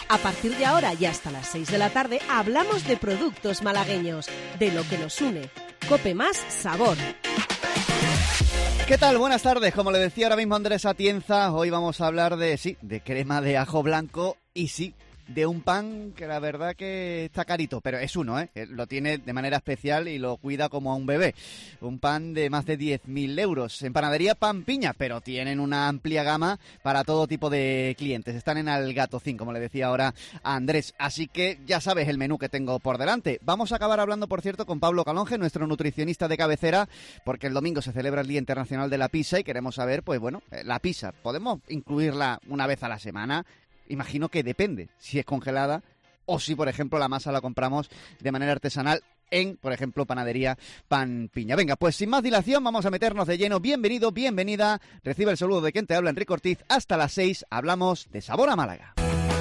A partir de ahora y hasta las 6 de la tarde hablamos de productos malagueños, de lo que nos une. COPE Más Sabor. ¿Qué tal? Buenas tardes. Como le decía ahora mismo Andrés Atienza, hoy vamos a hablar de crema de ajo blanco y de un pan que la verdad que está carito, pero es uno, lo tiene de manera especial y lo cuida como a un bebé. Un pan de más de 10.000 euros. En panadería Pan Piña, pero tienen una amplia gama para todo tipo de clientes. Están en Algatocín, como le decía ahora a Andrés. Así que ya sabes el menú que tengo por delante. Vamos a acabar hablando, por cierto, con Pablo Calonge, nuestro nutricionista de cabecera, porque el domingo se celebra el Día Internacional de la Pizza y queremos saber, la pizza, ¿podemos incluirla una vez a la semana? Imagino que depende si es congelada o si, por ejemplo, la masa la compramos de manera artesanal en, por ejemplo, panadería Pan Piña. Venga, pues sin más dilación vamos a meternos de lleno. Bienvenido, bienvenida. Recibe el saludo de quien te habla, Enrique Ortiz. Hasta las 6 hablamos de Sabor a Málaga.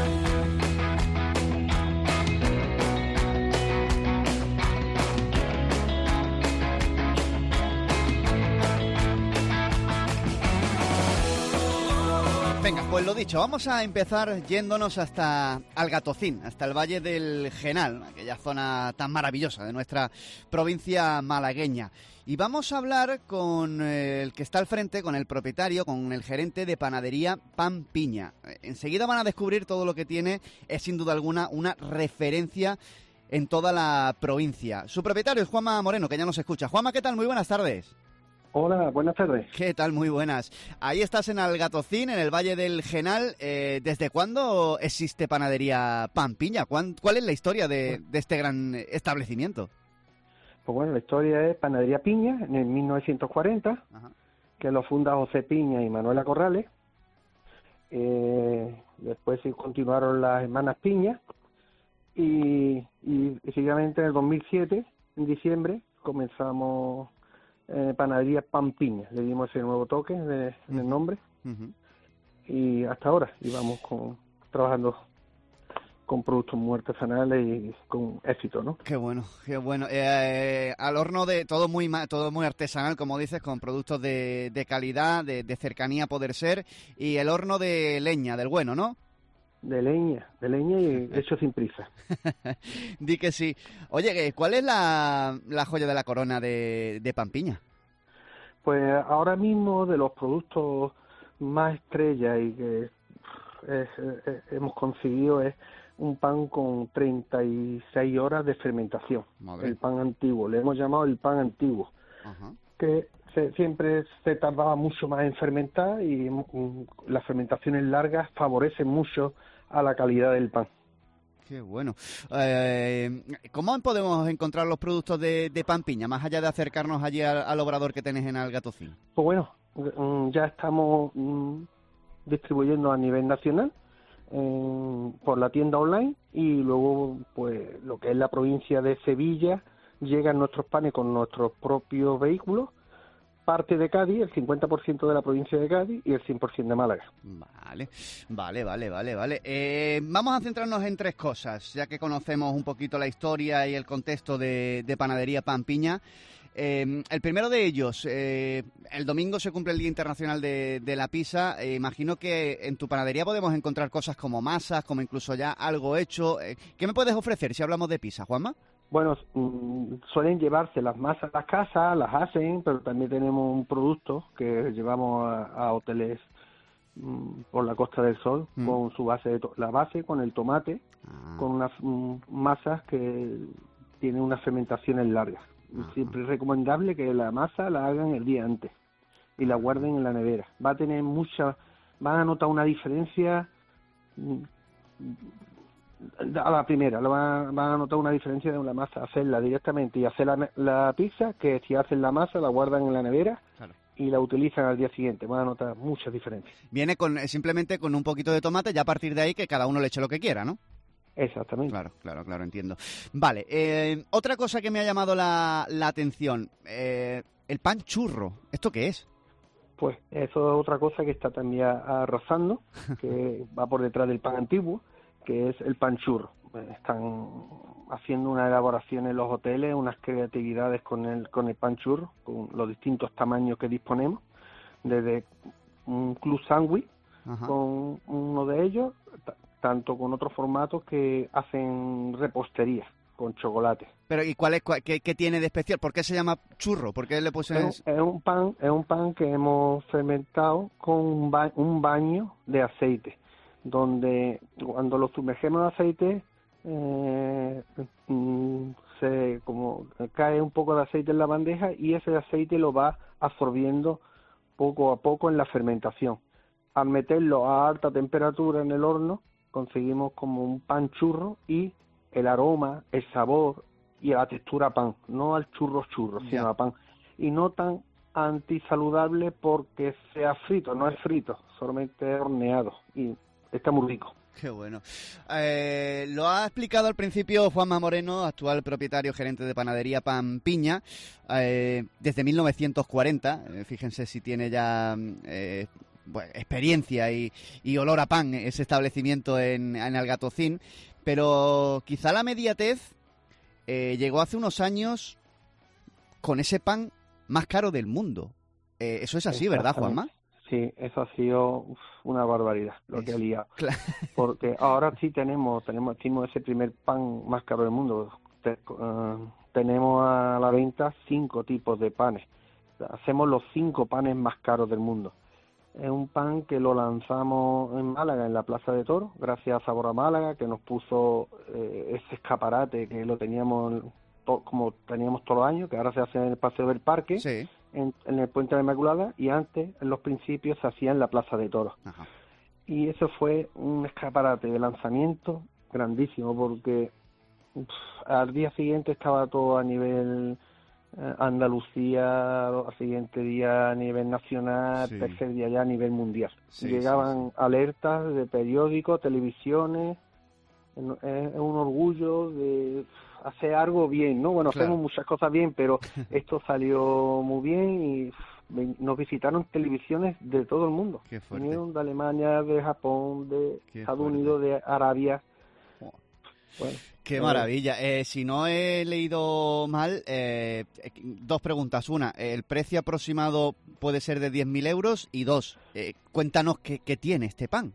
Venga, pues lo dicho, vamos a empezar yéndonos hasta Algatocín, hasta el Valle del Genal, aquella zona tan maravillosa de nuestra provincia malagueña. Y vamos a hablar con el que está al frente, con el propietario, con el gerente de panadería Pan Piña. Enseguida van a descubrir todo lo que tiene, es sin duda alguna una referencia en toda la provincia. Su propietario es Juanma Moreno, que ya nos escucha. Juanma, ¿qué tal? Muy buenas tardes. Hola, buenas tardes. ¿Qué tal? Muy buenas. Ahí estás en Algatocín, en el Valle del Genal. ¿Desde cuándo existe panadería Pan Piña? ¿Cuál es la historia de este gran establecimiento? Pues bueno, la historia es Panadería Piña, en el 1940, Ajá. Que lo funda José Piña y Manuela Corrales. Después se continuaron las hermanas Piña y seguidamente en el 2007, en diciembre, comenzamos... panadería Pan Piña, le dimos ese nuevo toque en el nombre. Uh-huh. Y hasta ahora íbamos trabajando con productos muy artesanales y con éxito, ¿no? Qué bueno, qué bueno. Al horno de todo muy artesanal, como dices, con productos de calidad, de cercanía a poder ser, y el horno de leña, del bueno, ¿no? De leña y hecho sin prisa. Di que sí. Oye, ¿cuál es la joya de la corona de Pan Piña? Pues ahora mismo de los productos más estrella y que hemos conseguido es un pan con 36 horas de fermentación. Madre. El pan antiguo, le hemos llamado el pan antiguo. Ajá. Que siempre se tardaba mucho más en fermentar y las fermentaciones largas favorecen mucho a la calidad del pan. Qué bueno. ¿Cómo podemos encontrar los productos de Pan Piña, más allá de acercarnos allí al obrador que tenés en Algatocín? Pues bueno, ya estamos distribuyendo a nivel nacional por la tienda online y luego pues lo que es la provincia de Sevilla llegan nuestros panes con nuestros propios vehículos. Parte de Cádiz, el 50% de la provincia de Cádiz y el 100% de Málaga. Vale. Vamos a centrarnos en tres cosas, ya que conocemos un poquito la historia y el contexto de panadería Pan Piña. El primero de ellos, el domingo se cumple el Día Internacional de la Pizza. Imagino que en tu panadería podemos encontrar cosas como masas, como incluso ya algo hecho. ¿Qué me puedes ofrecer si hablamos de pizza, Juanma? Bueno, suelen llevarse las masas a las casas, las hacen, pero también tenemos un producto que llevamos a hoteles por la Costa del Sol con su base, la base con el tomate, con unas masas que tienen unas fermentaciones largas. Siempre es recomendable que la masa la hagan el día antes y la guarden en la nevera. Van a notar una diferencia a la primera, van a notar una diferencia de la masa, hacerla directamente y hacer la pizza, que si hacen la masa la guardan en la nevera. Claro. Y la utilizan al día siguiente, van a notar muchas diferencias. Viene simplemente con un poquito de tomate, ya a partir de ahí que cada uno le eche lo que quiera, ¿no? Exactamente. Claro, entiendo. Vale, otra cosa que me ha llamado la atención, el pan churro, ¿esto qué es? Pues eso es otra cosa que está también arrasando, que va por detrás del pan antiguo, que es el pan churro. Están haciendo una elaboración en los hoteles, unas creatividades con el pan churro, con los distintos tamaños que disponemos, desde un club sándwich con uno de ellos, tanto con otros formatos que hacen repostería con chocolate. Pero ¿y qué tiene de especial? ¿Por qué se llama churro? ¿Por qué le pusieron? Es un pan que hemos fermentado con un baño de aceite, donde cuando lo sumergemos en aceite como cae un poco de aceite en la bandeja y ese aceite lo va absorbiendo poco a poco en la fermentación. Al meterlo a alta temperatura en el horno conseguimos como un pan churro y el aroma, el sabor y la textura a pan, no al churro, sino a pan. Y no tan antisaludable porque sea frito, no es frito, solamente horneado y está muy rico. Qué bueno. Lo ha explicado al principio Juanma Moreno, actual propietario gerente de panadería Pan Piña, desde 1940. Fíjense si tiene ya experiencia y olor a pan ese establecimiento en Algatocín. Pero quizá la mediatez llegó hace unos años con ese pan más caro del mundo. Eso es así, ¿verdad, Juanma? Sí, eso ha sido una barbaridad lo que ha liado. Claro. Porque ahora sí tenemos ese primer pan más caro del mundo. Tenemos a la venta 5 tipos de panes. Hacemos los 5 panes más caros del mundo. Es un pan que lo lanzamos en Málaga, en la Plaza de Toros, gracias a Sabor a Málaga, que nos puso ese escaparate que lo teníamos como teníamos todos los años, que ahora se hace en el Paseo del Parque. Sí. En el Puente de la Inmaculada, y antes, en los principios, se hacía en la Plaza de Toros. Ajá. Y eso fue un escaparate de lanzamiento grandísimo, porque al día siguiente estaba todo a nivel Andalucía, al siguiente día a nivel nacional, tercer día ya a nivel mundial. Llegaban alertas de periódicos, televisiones. Es un orgullo de hacer algo bien, ¿no? Bueno, hacemos muchas cosas bien, pero esto salió muy bien y nos visitaron televisiones de todo el mundo. Vinieron de Alemania, de Japón, de Estados Unidos, de Arabia. Bueno, qué maravilla. Si no he leído mal, 2 preguntas. Una, ¿el precio aproximado puede ser de 10.000 euros? Y 2, cuéntanos qué tiene este pan.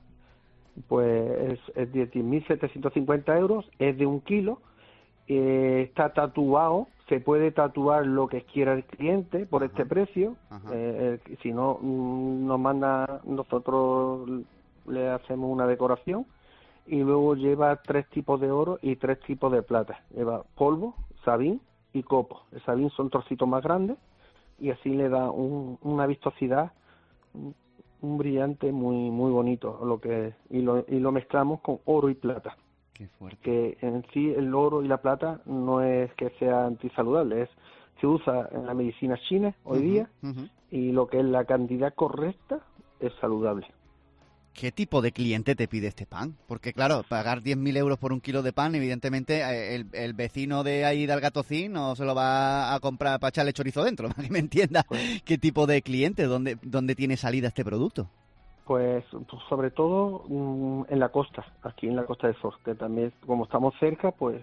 Pues es de 10.750 euros, es de 1 kilo, está tatuado, se puede tatuar lo que quiera el cliente por este precio. Si no nos manda, nosotros le hacemos una decoración, y luego lleva 3 tipos de oro y 3 tipos de plata. Lleva polvo, sabín y copo. El sabín son trocitos más grandes y así le da una vistosidad, un brillante muy muy bonito, y lo mezclamos con oro y plata. Qué fuerte. Que en sí el oro y la plata no es que sea antisaludable, se usa en la medicina china hoy día, y lo que es la cantidad correcta es saludable. ¿Qué tipo de cliente te pide este pan? Porque claro, pagar 10.000 euros por 1 kilo de pan, evidentemente el vecino de ahí de Algatocín no se lo va a comprar para echarle chorizo dentro, para que me entienda. Pues, ¿qué tipo de cliente? ¿Dónde tiene salida este producto? Pues sobre todo en la costa, aquí en la Costa del Sol, que también como estamos cerca, pues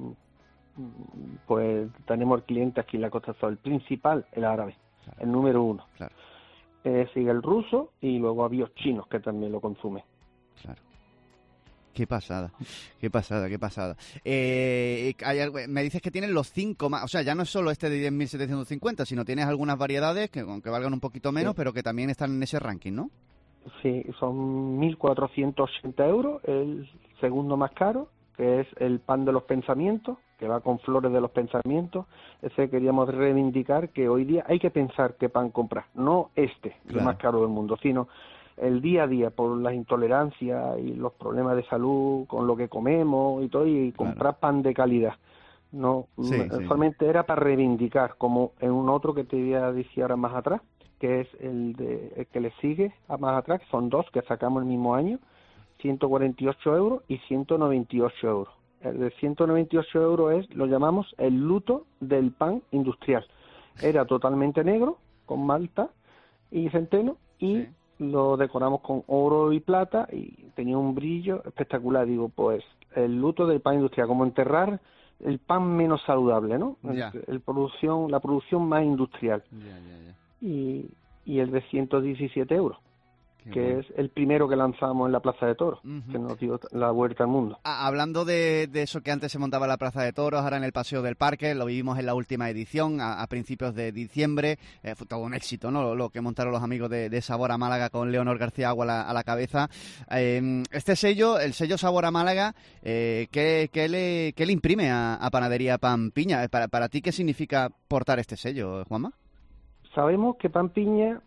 tenemos el cliente aquí en la Costa del Sol. El principal, el árabe, claro. El número 1. Claro. Sigue el ruso y luego avíos chinos que también lo consumen. Claro. Qué pasada, qué pasada, qué pasada. Me dices que tienen los 5 más, o sea, ya no es solo este de 10.750, sino tienes algunas variedades que aunque valgan un poquito menos, pero que también están en ese ranking, ¿no? Sí, son 1.480 euros, el segundo más caro, que es el pan de los pensamientos, que va con flores de los pensamientos. Ese queríamos reivindicar, que hoy día hay que pensar qué pan comprar, no el más caro del mundo, sino el día a día, por las intolerancias y los problemas de salud con lo que comemos y todo, y comprar pan de calidad. No, solamente era para reivindicar, como en un otro que te voy a decir ahora más atrás, que es el que le sigue a más atrás, son 2 que sacamos el mismo año, 148 euros y 198 euros. El de 198 euros lo llamamos el luto del pan industrial. Era totalmente negro, con malta y centeno, y lo decoramos con oro y plata, y tenía un brillo espectacular. Digo, pues el luto del pan industrial, como enterrar el pan menos saludable, ¿no? La producción más industrial. Y el de 117 euros. que es el primero que lanzamos en la Plaza de Toros, que nos dio la vuelta al mundo. Hablando de eso que antes se montaba en la Plaza de Toros, ahora en el Paseo del Parque, lo vivimos en la última edición, a principios de diciembre, fue todo un éxito, ¿no? Lo que montaron los amigos de Sabor a Málaga con Leonor García Agua a la cabeza. Este sello, el sello Sabor a Málaga, ¿qué le imprime a Panadería Pan Piña? Para ti, ¿qué significa portar este sello, Juanma? Sabemos que Pan Piña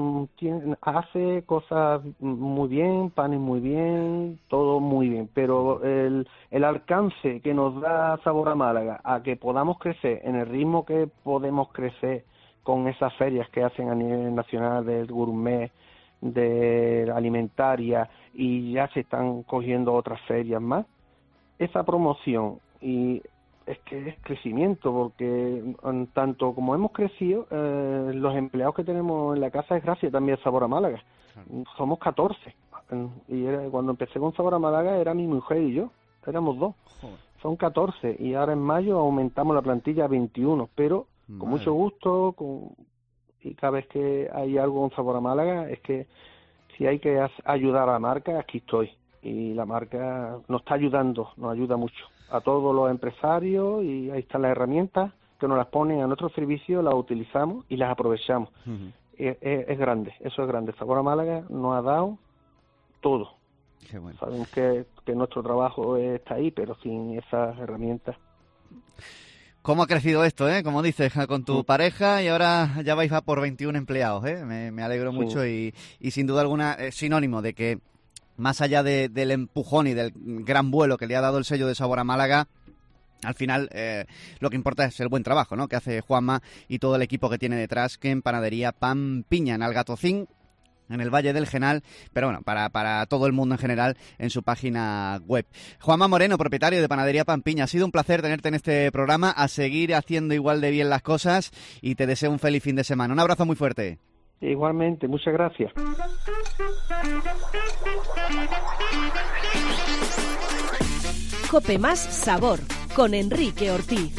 hace cosas muy bien, panes muy bien, todo muy bien, pero el alcance que nos da Sabor a Málaga a que podamos crecer en el ritmo que podemos crecer con esas ferias que hacen a nivel nacional del gourmet, de alimentaria, y ya se están cogiendo otras ferias más, esa promoción y es que es crecimiento, porque tanto como hemos crecido, los empleados que tenemos en la casa es gracias también a Sabor a Málaga. Somos 14. Y cuando empecé con Sabor a Málaga era mi mujer y yo, éramos 2. Son 14 y ahora en mayo aumentamos la plantilla a 21, pero con mucho gusto, y cada vez que hay algo con Sabor a Málaga, es que si hay que ayudar a la marca, aquí estoy. Y la marca nos está ayudando, nos ayuda mucho a todos los empresarios, y ahí están las herramientas que nos las ponen a nuestro servicio, las utilizamos y las aprovechamos. Es grande, eso es grande. Sabor a Málaga nos ha dado todo. Qué bueno. Sabemos que nuestro trabajo está ahí, pero sin esas herramientas. ¿Cómo ha crecido esto, Como dices, con tu pareja, y ahora ya vais a por 21 empleados, Me alegro mucho y sin duda alguna es sinónimo de que, más allá del empujón y del gran vuelo que le ha dado el sello de Sabor a Málaga, al final lo que importa es el buen trabajo, ¿no?, que hace Juanma y todo el equipo que tiene detrás, que en Panadería Pan Piña, en Algatocín, en el Valle del Genal, pero bueno, para todo el mundo en general, en su página web. Juanma Moreno, propietario de Panadería Pan Piña, ha sido un placer tenerte en este programa, a seguir haciendo igual de bien las cosas, y te deseo un feliz fin de semana. Un abrazo muy fuerte. Igualmente, muchas gracias. Cope Más Sabor, con Enrique Ortiz.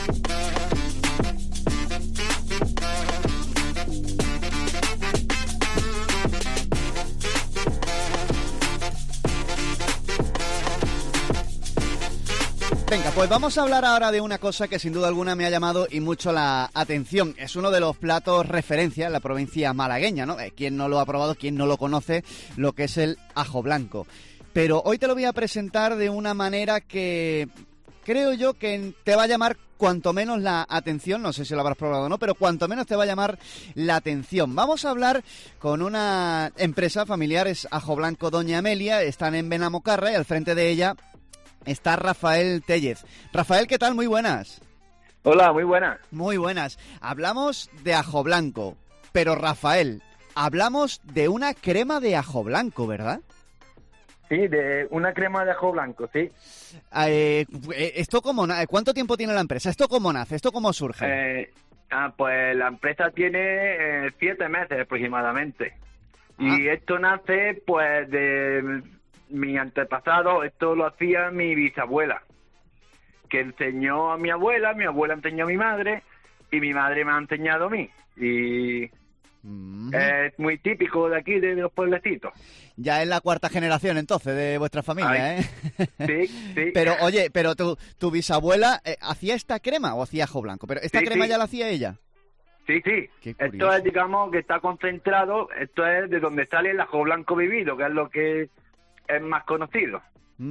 Venga, pues vamos a hablar ahora de una cosa que sin duda alguna me ha llamado y mucho la atención. Es uno de los platos referencia en la provincia malagueña, ¿no? ¿Quién no lo ha probado, quién no lo conoce? Lo que es el ajo blanco. Pero hoy te lo voy a presentar de una manera que creo yo que te va a llamar cuanto menos la atención. No sé si lo habrás probado o no, pero cuanto menos te va a llamar la atención. Vamos a hablar con una empresa familiar, es Ajo Blanco Doña Amelia. Están en Benamocarra y al frente de ella está Rafael Tellez. Rafael, ¿qué tal? Muy buenas. Hola, muy buenas. Muy buenas. Hablamos de ajo blanco, pero Rafael, hablamos de una crema de ajo blanco, ¿verdad? Sí, de una crema de ajo blanco, sí. ¿Esto cuánto tiempo tiene la empresa? ¿Esto cómo nace? ¿Esto cómo surge? Pues la empresa tiene 7 meses aproximadamente. Y esto nace pues de mi antepasado. Esto lo hacía mi bisabuela, que enseñó a mi abuela enseñó a mi madre, y mi madre me ha enseñado a mí. Y es muy típico de aquí, de los pueblecitos. Ya es la 4ª generación, entonces, de vuestra familia, Sí, sí. Pero, oye, pero tu bisabuela ¿hacía esta crema o hacía ajo blanco? Pero ¿esta crema ya la hacía ella? Sí, sí. Esto es, digamos, que está concentrado. Esto es de donde sale el ajo blanco vivido, que es lo que es más conocido.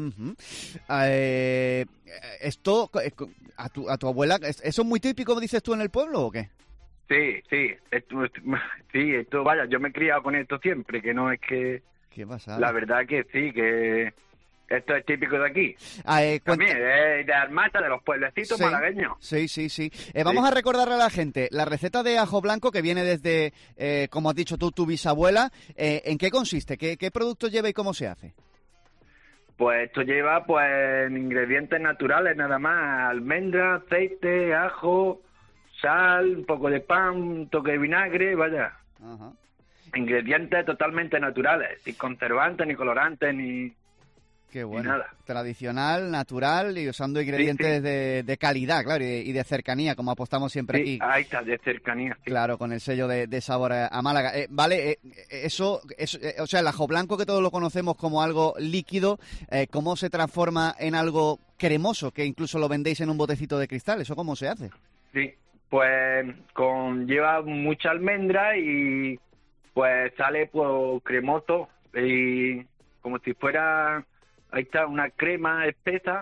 Esto, a tu abuela, ¿eso es muy típico, dices tú, en el pueblo o qué? Sí, sí. Esto, vaya, yo me he criado con esto siempre, que no es que... ¿Qué pasa? La verdad que sí, que esto es típico de aquí. También, de Armata, de los pueblecitos malagueños. Sí. Vamos a recordarle a la gente la receta de ajo blanco, que viene desde, como has dicho tú, tu bisabuela. ¿En qué consiste? ¿Qué productos lleva y cómo se hace? Pues esto lleva pues ingredientes naturales nada más: almendra, aceite, ajo, sal, un poco de pan, un toque de vinagre, vaya. Ingredientes totalmente naturales, sin conservantes, ni colorantes, ni Qué bueno. Y nada. Tradicional, natural y usando ingredientes de calidad, claro, y de cercanía, como apostamos siempre aquí. Ahí está, de cercanía. Sí. Claro, con el sello de sabor a Málaga. Vale, eso, o sea, el ajo blanco que todos lo conocemos como algo líquido, ¿cómo se transforma en algo cremoso, que incluso lo vendéis en un botecito de cristal? ¿Eso cómo se hace? Sí, pues lleva mucha almendra y pues sale pues cremoso y como si fuera, ahí está, una crema espesa.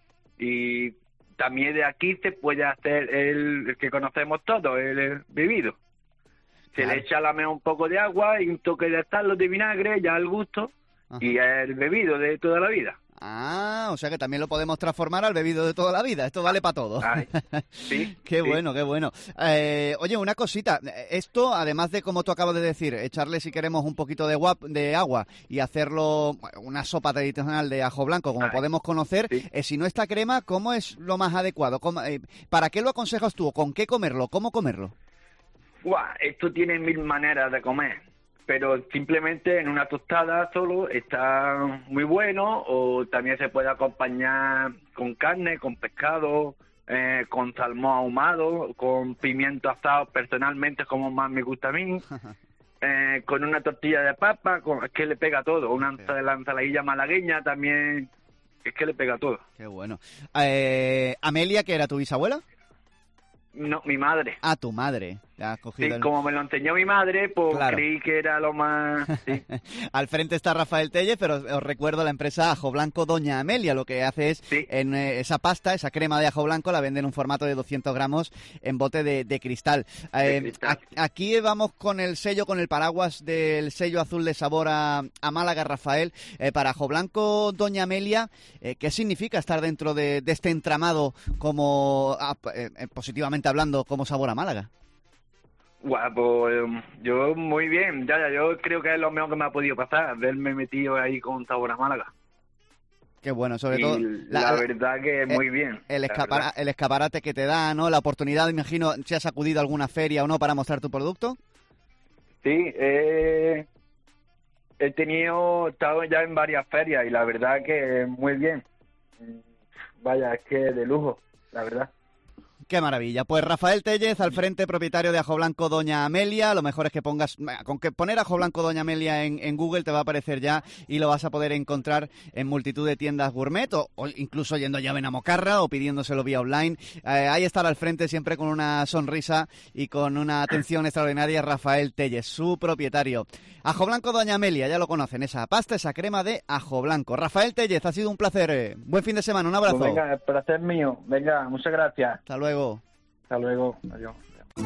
Y también de aquí se puede hacer el que conocemos todos, el bebido. Se le echa a la mesa un poco de agua y un toque de sal, de vinagre, ya al gusto. Ajá. Y el bebido de toda la vida. Ah, o sea que también lo podemos transformar al bebido de toda la vida. Esto vale para todo. Ay, sí. Qué bueno, qué bueno. Oye, una cosita. Esto, además de, como tú acabas de decir, echarle, si queremos, un poquito de agua y hacerlo una sopa tradicional de ajo blanco, como podemos conocer, si no esta crema, ¿cómo es lo más adecuado? ¿Para qué lo aconsejas tú? ¿Con qué comerlo? ¿Cómo comerlo? Esto tiene 1000 maneras de comer. Pero simplemente en una tostada solo está muy bueno, o también se puede acompañar con carne, con pescado, con salmón ahumado, con pimiento asado, personalmente como más me gusta a mí, con una tortilla de papa, es que le pega todo, una ensaladilla malagueña también, es que le pega todo. Qué bueno. Amelia, ¿que era tu bisabuela? No, mi madre. Ah, tu madre. Sí, como me lo enseñó mi madre, pues claro, creí que era lo más... Sí. Al frente está Rafael Tellez, pero os recuerdo la empresa Ajo Blanco Doña Amelia. Lo que hace es, en esa pasta, esa crema de ajo blanco, la vende en un formato de 200 gramos en bote de cristal. Aquí vamos con el sello, con el paraguas del sello azul de sabor a Málaga, Rafael. Para Ajo Blanco Doña Amelia, ¿qué significa estar dentro de este entramado como, positivamente hablando, como sabor a Málaga? Pues yo muy bien, yo creo que es lo mejor que me ha podido pasar, verme metido ahí con sabor a Málaga. Qué bueno, sobre todo... La verdad que muy bien. El escaparate que te da, ¿no? La oportunidad, imagino, si has acudido a alguna feria o no para mostrar tu producto. Sí, he estado ya en varias ferias y la verdad que muy bien. Vaya, es que de lujo, la verdad. Qué maravilla. Pues Rafael Tellez, al frente, propietario de Ajo Blanco Doña Amelia. Lo mejor es que pongas, con que poner Ajo Blanco Doña Amelia en Google te va a aparecer ya y lo vas a poder encontrar en multitud de tiendas gourmet o incluso yendo ya a Benamocarra o pidiéndoselo vía online. Ahí estará al frente siempre con una sonrisa y con una atención extraordinaria Rafael Tellez, su propietario. Ajo Blanco Doña Amelia, ya lo conocen, esa pasta, esa crema de ajo blanco. Rafael Tellez, ha sido un placer. Buen fin de semana, un abrazo. Pues venga, el placer mío. Venga, muchas gracias. Hasta luego. Hasta luego. Adiós.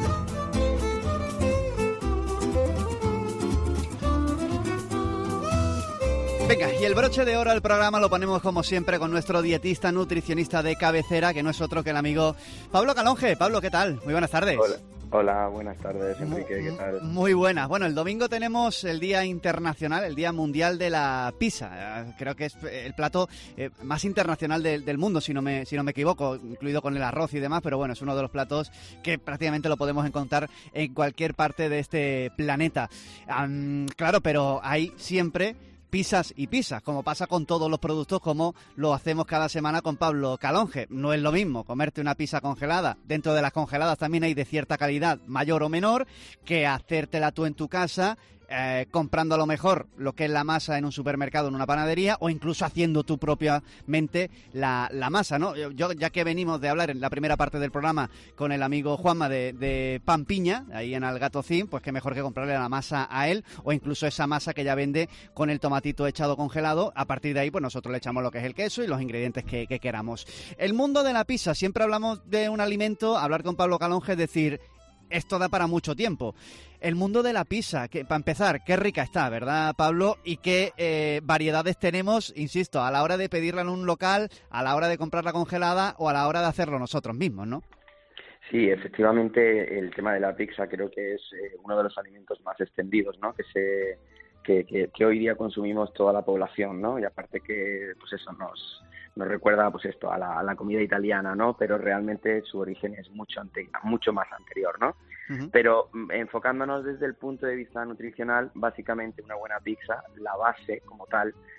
Venga, y el broche de oro al programa lo ponemos como siempre con nuestro dietista nutricionista de cabecera, que no es otro que el amigo Pablo Calonge. Pablo, ¿qué tal? Muy buenas tardes. Hola, buenas tardes, Enrique, ¿qué tal? Muy buenas. Bueno, el domingo tenemos el Día Internacional, el Día Mundial de la Pizza. Creo que es el plato más internacional del mundo, si no me equivoco, incluido con el arroz y demás, pero bueno, es uno de los platos que prácticamente lo podemos encontrar en cualquier parte de este planeta. Claro, pero hay siempre pizzas y pizzas, como pasa con todos los productos, como lo hacemos cada semana con Pablo Calonge. No es lo mismo comerte una pizza congelada, dentro de las congeladas también hay de cierta calidad, mayor o menor, que hacértela tú en tu casa, comprando a lo mejor lo que es la masa en un supermercado, en una panadería, o incluso haciendo tú propiamente la masa, ¿no? Yo, ya que venimos de hablar en la primera parte del programa con el amigo Juanma de Pampiña, ahí en Algatocín, pues qué mejor que comprarle la masa a él, o incluso esa masa que ya vende con el tomatito echado congelado. A partir de ahí, pues nosotros le echamos lo que es el queso y los ingredientes que queramos. El mundo de la pizza, siempre hablamos de un alimento, hablar con Pablo Calonge es decir, esto da para mucho tiempo. El mundo de la pizza, que para empezar, qué rica está, ¿verdad, Pablo? Y qué variedades tenemos, insisto, a la hora de pedirla en un local, a la hora de comprarla congelada o a la hora de hacerlo nosotros mismos, ¿no? Sí, efectivamente, el tema de la pizza creo que es uno de los alimentos más extendidos, ¿no? Que hoy día consumimos toda la población, ¿no? Y aparte que, pues eso nos recuerda, pues esto, a la comida italiana, ¿no? Pero realmente su origen es mucho más anterior, ¿no? Uh-huh. Pero enfocándonos desde el punto de vista nutricional, básicamente una buena pizza, la base como tal,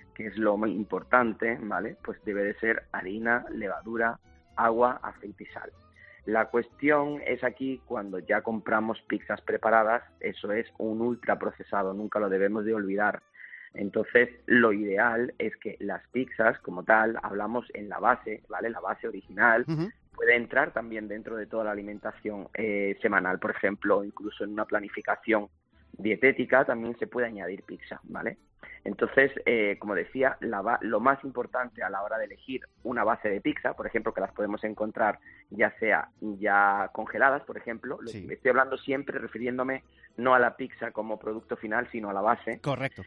que es lo muy importante, ¿vale? Pues debe de ser harina, levadura, agua, aceite y sal. La cuestión es aquí cuando ya compramos pizzas preparadas, eso es un ultraprocesado, nunca lo debemos de olvidar. Entonces, lo ideal es que las pizzas, como tal, hablamos en la base, ¿vale? La base original puede entrar también dentro de toda la alimentación semanal, por ejemplo, incluso en una planificación dietética también se puede añadir pizza, ¿vale? Entonces, como decía, lo más importante a la hora de elegir una base de pizza, por ejemplo, que las podemos encontrar ya sea ya congeladas, por ejemplo, Sí. Estoy hablando siempre refiriéndome no a la pizza como producto final, sino a la base. Correcto.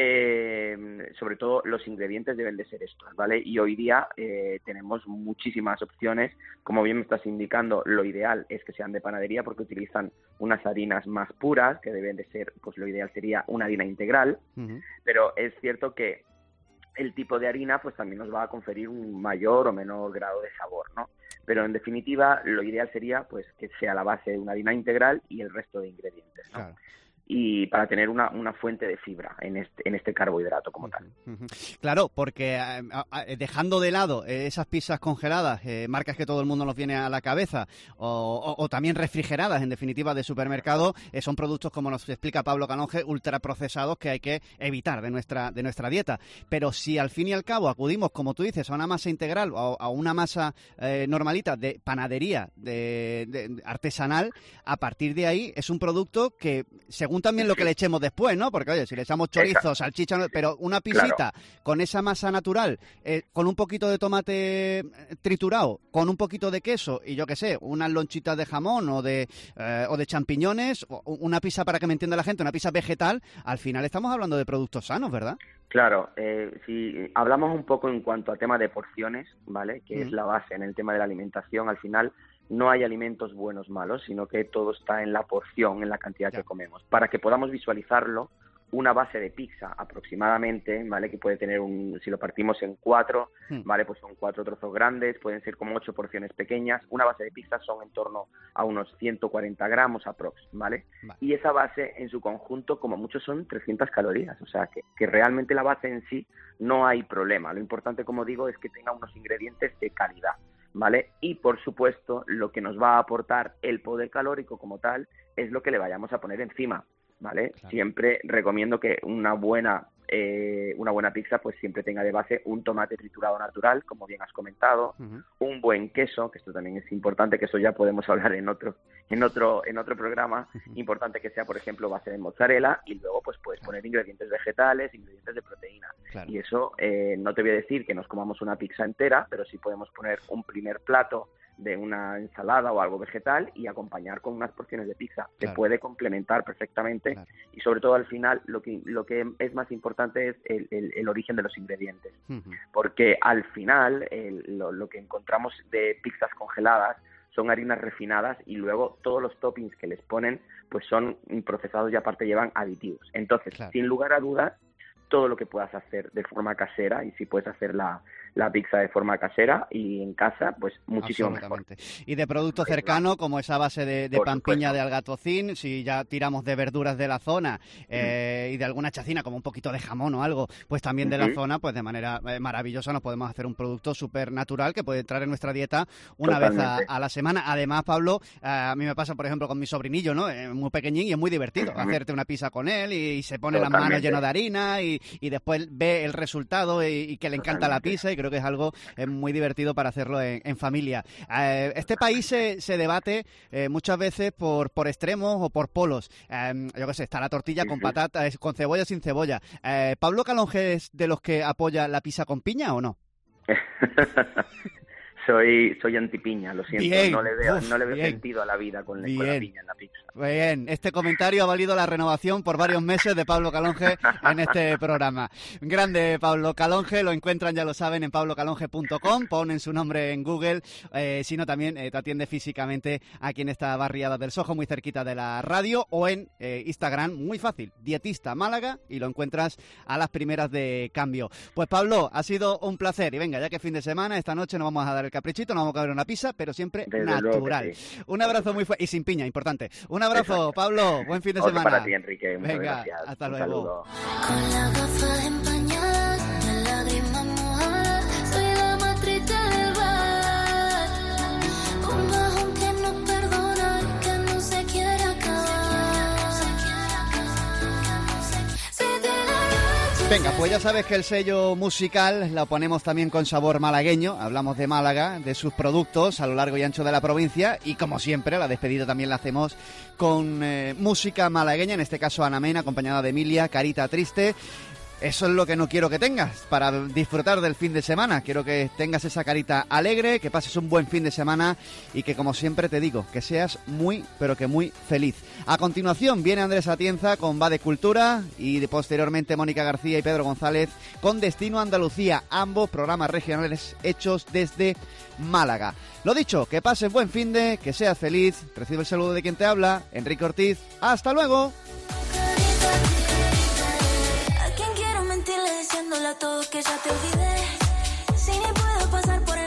Sobre todo los ingredientes deben de ser estos, ¿vale? Y hoy día tenemos muchísimas opciones. Como bien me estás indicando, lo ideal es que sean de panadería porque utilizan unas harinas más puras, que deben de ser, pues lo ideal sería una harina integral, pero es cierto que el tipo de harina pues también nos va a conferir un mayor o menor grado de sabor, ¿no? Pero en definitiva lo ideal sería pues que sea la base de una harina integral y el resto de ingredientes, ¿no? Claro. Y para tener una fuente de fibra en este carbohidrato como tal. Claro, porque dejando de lado esas pizzas congeladas, marcas que todo el mundo nos viene a la cabeza, o también refrigeradas, en definitiva, de supermercado, son productos, como nos explica Pablo Calonge, ultraprocesados que hay que evitar de nuestra dieta. Pero si al fin y al cabo acudimos, como tú dices, a una masa integral o a una masa normalita de panadería, de artesanal, a partir de ahí es un producto que, según también lo que le echemos después, ¿no? Porque, oye, si le echamos chorizo, salchicha, pero una pisita con esa masa natural, con un poquito de tomate triturado, con un poquito de queso y yo qué sé, unas lonchitas de jamón o de champiñones, o una pizza, para que me entienda la gente, una pizza vegetal, al final estamos hablando de productos sanos, ¿verdad? Claro, si hablamos un poco en cuanto a tema de porciones, ¿vale? Que es la base en el tema de la alimentación, al final no hay alimentos buenos malos, sino que todo está en la porción, en la cantidad que comemos. Para que podamos visualizarlo, una base de pizza aproximadamente, ¿vale? Que puede tener si lo partimos en 4, ¿vale? Pues son 4 trozos grandes, pueden ser como 8 porciones pequeñas. Una base de pizza son en torno a unos 140 gramos aprox, ¿vale? Y esa base en su conjunto, como mucho, son 300 calorías. O sea, que realmente la base en sí no hay problema. Lo importante, como digo, es que tenga unos ingredientes de calidad, ¿vale? Y, por supuesto, lo que nos va a aportar el poder calórico como tal es lo que le vayamos a poner encima, ¿vale? Claro. Siempre recomiendo que una buena pizza pues siempre tenga de base un tomate triturado natural, como bien has comentado, un buen queso, que esto también es importante, que eso ya podemos hablar en otro programa, importante que sea, por ejemplo, base de mozzarella, y luego pues puedes poner ingredientes vegetales, ingredientes de proteína. Claro. Y eso no te voy a decir que nos comamos una pizza entera, pero sí podemos poner un primer plato de una ensalada o algo vegetal y acompañar con unas porciones de pizza. Claro. Se puede complementar perfectamente, claro. Y sobre todo al final lo que es más importante es el origen de los ingredientes, porque al final lo que encontramos de pizzas congeladas son harinas refinadas y luego todos los toppings que les ponen pues son procesados y aparte llevan aditivos. Entonces, claro, sin lugar a dudas, todo lo que puedas hacer de forma casera, y si puedes hacer la pizza de forma casera y en casa, pues muchísimo mejor. Y de producto cercano, como esa base de pampiña de algatocín, si ya tiramos de verduras de la zona y de alguna chacina, como un poquito de jamón o algo, pues también de la zona, pues de manera maravillosa nos podemos hacer un producto súper natural que puede entrar en nuestra dieta una vez a la semana. Además, Pablo, a mí me pasa, por ejemplo, con mi sobrinillo, ¿no? Muy pequeñín, y es muy divertido hacerte una pizza con él y se pone las manos llenas de harina y después ve el resultado y que le encanta la pizza, y creo que es algo muy divertido para hacerlo en familia. Este país se debate muchas veces por extremos o por polos. Yo qué sé, está la tortilla con patatas, con cebolla, sin cebolla. ¿Pablo Calonge es de los que apoya la pizza con piña o no? Soy antipiña, lo siento. Bien. No le veo sentido a la vida con la piña en la pizza. Bien, este comentario ha valido la renovación por varios meses de Pablo Calonge en este programa. Grande Pablo Calonge, lo encuentran, ya lo saben, en pablocalonge.com, ponen su nombre en Google, sino también te atiende físicamente aquí en esta barriada del Sojo, muy cerquita de la radio, o en Instagram, muy fácil, Dietista Málaga, y lo encuentras a las primeras de cambio. Pues Pablo, ha sido un placer, y venga, ya que fin de semana, esta noche nos vamos a dar el caprichito, nos vamos a comer una pizza, pero siempre desde natural. Sí. Un abrazo muy fuerte, y sin piña, importante. Un abrazo, Pablo, buen fin de semana. Para ti, Enrique, muchas venga, gracias. Hasta un luego. Saludo. lágrima mojada, soy la más triste del bar. Un bajón que no perdona y que no se quiere acabar. Venga, pues ya sabes que el sello musical lo ponemos también con sabor malagueño. Hablamos de Málaga, de sus productos a lo largo y ancho de la provincia. Y como siempre, la despedida también la hacemos con música malagueña, en este caso Ana Mena, acompañada de Emilia, Carita Triste. Eso es lo que no quiero que tengas para disfrutar del fin de semana. Quiero que tengas esa carita alegre, que pases un buen fin de semana y que, como siempre te digo, que seas muy, pero que muy feliz. A continuación viene Andrés Atienza con Va de Cultura y posteriormente Mónica García y Pedro González con Destino Andalucía, ambos programas regionales hechos desde Málaga. Lo dicho, que pases buen finde, que seas feliz. Recibe el saludo de quien te habla, Enrique Ortiz. ¡Hasta luego! Diciéndole a todos que ya te olvidé. Si ni puedo pasar por el